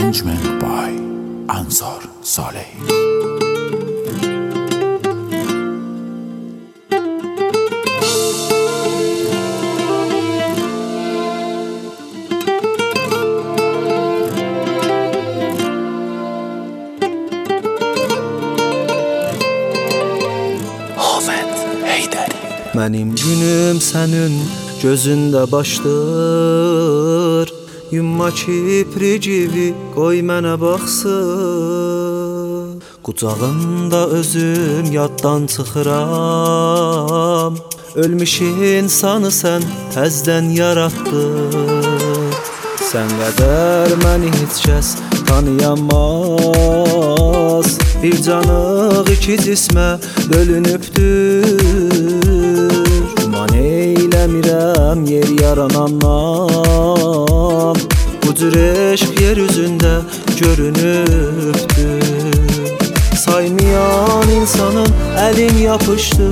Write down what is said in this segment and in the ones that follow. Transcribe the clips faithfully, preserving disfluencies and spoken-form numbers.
Arrangement by Ansar Saleh. Mənim günüm sənin gözündə başdır. Yumma kiprici qoy mənə baxsın. Qucağında özüm yaddan çıxıram. Ölmüş insanı sən təzdən yaratdın. Sən qədər məni heç kəs tanıyamaz. Bir canıq iki cismə bölünübdür. Güman eyləmirəm yer yaranandan. Bu cür eşq yer üzündə görünübdür. Saymayan insanın əlin yapışdı.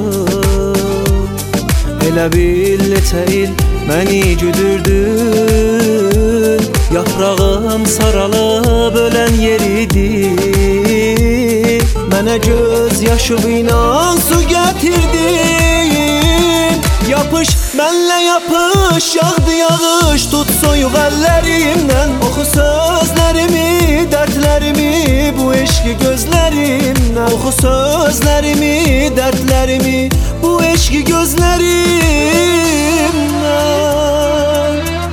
Elə bil neçə il məni güdürdün. Yaprağım saralıb ölən yeridi. Mənə göz yaşı inan su gətirdin. Yapış, mənlə yapış, yağdı yağış, tut soyuq əllərimdən. Oxu sözlərimi, dərdlərimi, bu eşqi gözlərimdən. Oxu sözlərimi, dərdlərimi, bu eşqi gözlərimdən.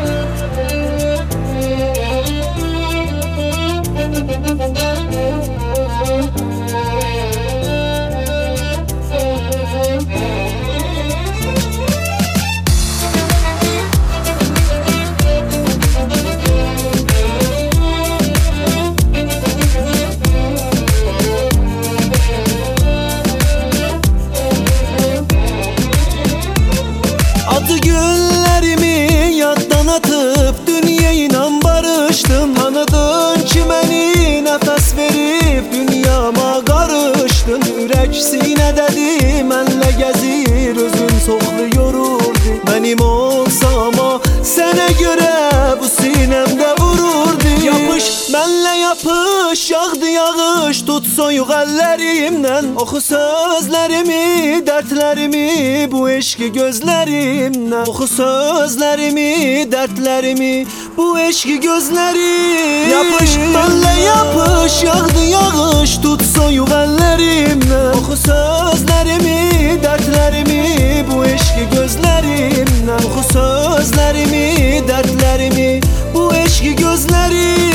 Adı günlərimi yaddan atıp dünya ilə barışdım. Tanıdın ki məni nəfəs verib dünyama qarışdın. Ürək sinədədir mənlə gəzir, özün çoxlu yorurdu. Mənim olsa ama sənə görə bu sinəmdə vururdu. Yapış, mənlə yapış, yağdı yağış, tut soyuq əllərimdən. Oxu sözlərimi, dərdlərimi, bu eşqi gözlərimdən. Oxu sözlərimi, dərdlərimi, bu eşqi gözlərim. Yapış, mənlə yapış, yağdı yağış, tut soyuq əllərimdən. Oxu sözlərimi, dərdlərimi, bu eşqi gözlərimdən. Oxu sözlərimi, dərdlərimi, bu eşqi gözlərim.